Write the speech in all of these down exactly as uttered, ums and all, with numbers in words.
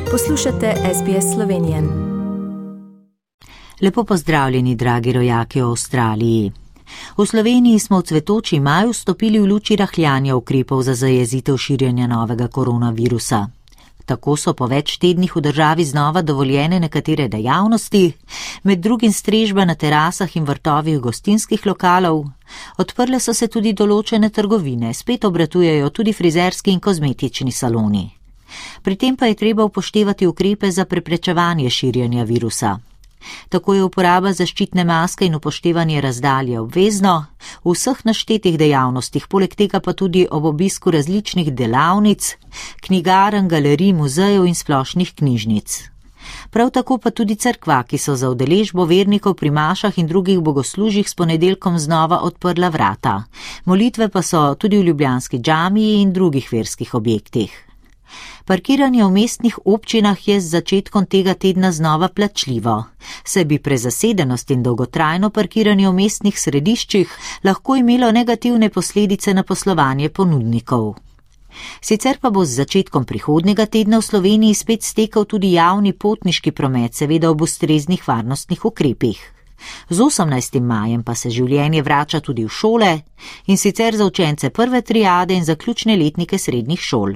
Poslušate S B S Slovenije. Lepo pozdravljeni, dragi rojaki v Avstraliji. V Sloveniji smo v cvetoči maj vstopili v luči rahljanja ukrepov za zajezitev širjenja novega koronavirusa. Tako so po več tednih v državi znova dovoljene nekatere dejavnosti, med drugim strežba na terasah in vrtovih gostinskih lokalov. Odprle so se tudi določene trgovine, spet obratujejo tudi frizerski in kozmetični saloni. Pri tem pa je treba upoštevati ukrepe za preprečevanje širjenja virusa. Tako je uporaba zaščitne maske in upoštevanje razdalje obvezno v vseh naštetih dejavnostih, poleg tega pa tudi ob obisku različnih delavnic, knjigarn, galerij, muzejev in splošnih knjižnic. Prav tako pa tudi cerkva, ki so za udeležbo vernikov pri mašah in drugih bogoslužjih s ponedeljkom znova odprla vrata. Molitve pa so tudi v ljubljanski džamiji in drugih verskih objektih. Parkiranje v mestnih občinah je z začetkom tega tedna znova plačljivo, saj bi prezasedenost in dolgotrajno parkiranje v mestnih središčih lahko imelo negativne posledice na poslovanje ponudnikov. Sicer pa bo z začetkom prihodnjega tedna v Sloveniji spet stekel tudi javni potniški promet, seveda ob ustreznih varnostnih ukrepih. Z osemnajstim majem pa se življenje vrača tudi v šole, in sicer za učence prve triade in zaključne letnike srednjih šol.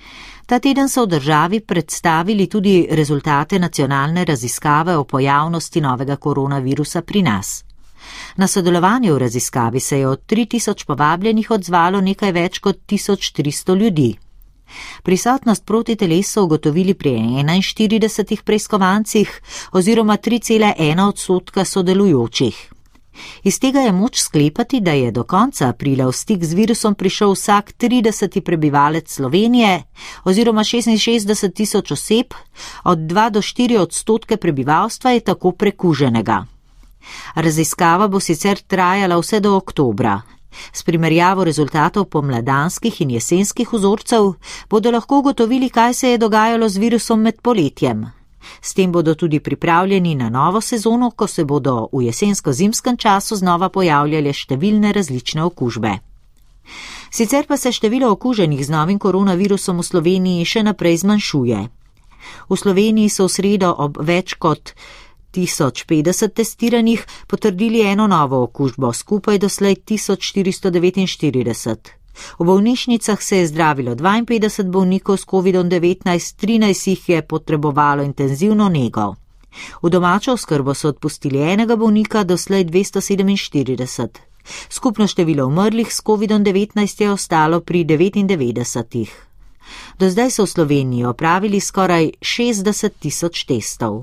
Ta teden so v državi predstavili tudi rezultate nacionalne raziskave o pojavnosti novega koronavirusa pri nas. Na sodelovanje v raziskavi se je od tri tisoč povabljenih odzvalo nekaj več kot tisoč tristo ljudi. Prisotnost proti telesu so ugotovili pri enainštiridesetih preiskovancih oziroma tri cela ena odstotka sodelujočih. Iz tega je moč sklepati, da je do konca aprila v stik z virusom prišel vsak trideseti prebivalec Slovenije oziroma šestinšestdeset tisoč oseb, od dva do štiri odstotke prebivalstva je tako prekuženega. Raziskava bo sicer trajala vse do oktobra. S primerjavo rezultatov pomladanskih in jesenskih vzorcev bodo lahko ugotovili, kaj se je dogajalo z virusom med poletjem. S tem bodo tudi pripravljeni na novo sezono, ko se bodo v jesensko-zimskem času znova pojavljale številne različne okužbe. Sicer pa se število okuženih z novim koronavirusom v Sloveniji še naprej zmanjšuje. V Sloveniji so v sredo ob več kot tisoč petdeset testiranih potrdili eno novo okužbo, skupaj doslej tisoč štiristo devetinštirideset. V bolnišnicah se je zdravilo dvainpetdeset bolnikov s kovidom devetnajst, trinajst jih je potrebovalo intenzivno nego. V domačo oskrbo so odpustili enega bolnika, doslej dvesto sedeminštirideset. Skupno število umrlih s kovidom devetnajst je ostalo pri devetindevetdesetih. Do zdaj so v Sloveniji opravili skoraj šestdeset tisoč testov.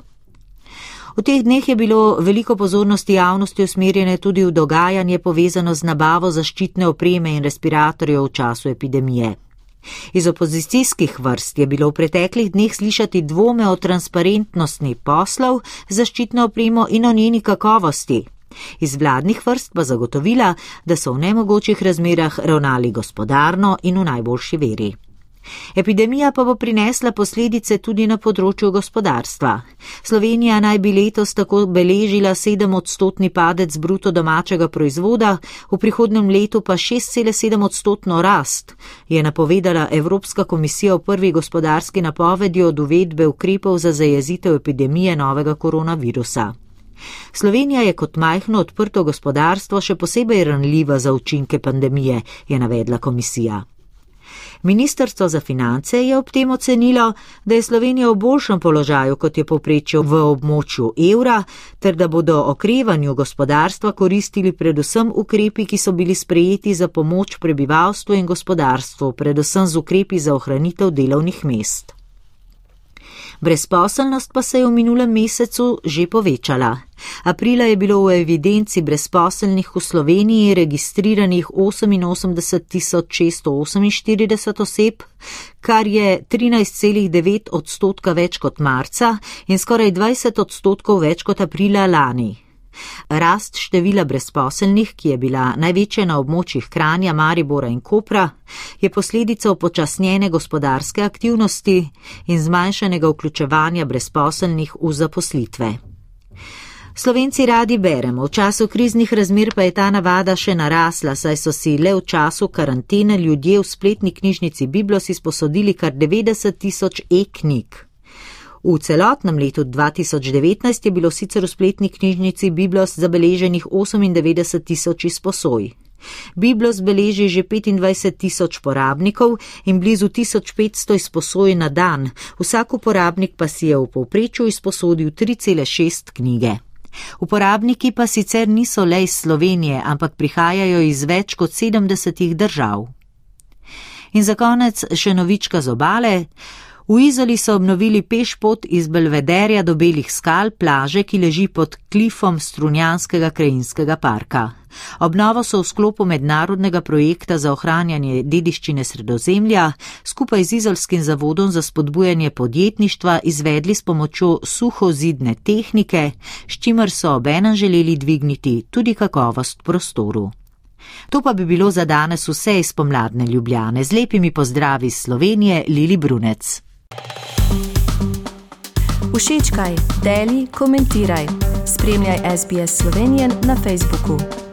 V teh dneh je bilo veliko pozornosti javnosti usmerjene tudi v dogajanje povezano z nabavo zaščitne opreme in respiratorjev v času epidemije. Iz opozicijskih vrst je bilo v preteklih dneh slišati dvome o transparentnosti poslov z zaščitno opremo in o njeni kakovosti. Iz vladnih vrst pa zagotovila, da so v nemogočih razmerah ravnali gospodarno in v najboljši veri. Epidemija pa bo prinesla posledice tudi na področju gospodarstva. Slovenija naj bi letos tako beležila sedem odstotni padec bruto domačega proizvoda, v prihodnjem letu pa šest cela sedem odstotno rast, je napovedala Evropska komisija v prvi gospodarski napovedi od uvedbe ukrepov za zajezitev epidemije novega koronavirusa. Slovenija je kot majhno odprto gospodarstvo še posebej ranljiva za učinke pandemije, je navedla komisija. Ministrstvo za finance je ob tem ocenilo, da je Slovenija v boljšem položaju, kot je povprečje v območju evra, ter da bodo okrevanju gospodarstva koristili predvsem ukrepi, ki so bili sprejeti za pomoč prebivalstvu in gospodarstvu, predvsem z ukrepi za ohranitev delovnih mest. Brezposelnost pa se je v minulem mesecu že povečala. Aprila je bilo v evidenci brezposelnih v Sloveniji registriranih oseminosemdeset tisoč šeststo oseminštirideset oseb, kar je trinajst cela devet odstotka več kot marca in skoraj dvajset odstotkov več kot aprila lani. Rast števila brezposelnih, ki je bila največja na območjih Kranja, Maribora in Kopra, je posledica upočasnjene gospodarske aktivnosti in zmanjšanega vključevanja brezposelnih v zaposlitve. Slovenci radi beremo, v času kriznih razmer pa je ta navada še narasla, saj so si le v času karantene ljudje v spletni knjižnici Biblos izposodili kar devetdeset tisoč e-knjig. V celotnem letu dva tisoč devetnajst je bilo sicer v spletni knjižnici Biblos zabeleženih osemindevetdeset tisoč izposoj. Biblos beleži že petindvajset tisoč porabnikov in blizu tisoč petsto izposoj na dan, vsak uporabnik pa si je v povprečju izposodil tri cele šest knjige. Uporabniki pa sicer niso le iz Slovenije, ampak prihajajo iz več kot sedemdesetih držav. In za konec še novička z obale. V Izoli so obnovili pešpot iz Belvederja do Belih skal, plaže, ki leži pod klifom Strunjanskega krajinskega parka. Obnovo so v sklopu mednarodnega projekta za ohranjanje dediščine Sredozemlja skupaj z Izolskim zavodom za spodbujanje podjetništva izvedli s pomočjo suhozidne tehnike, s čimer so obenem želeli dvigniti tudi kakovost prostoru. To pa bi bilo za danes vse iz pomladne Ljubljane. Z lepimi pozdravi iz Slovenije, Lili Brunec. Všečkaj, deli, komentiraj. Spremljaj S B S Slovenijan na Facebooku.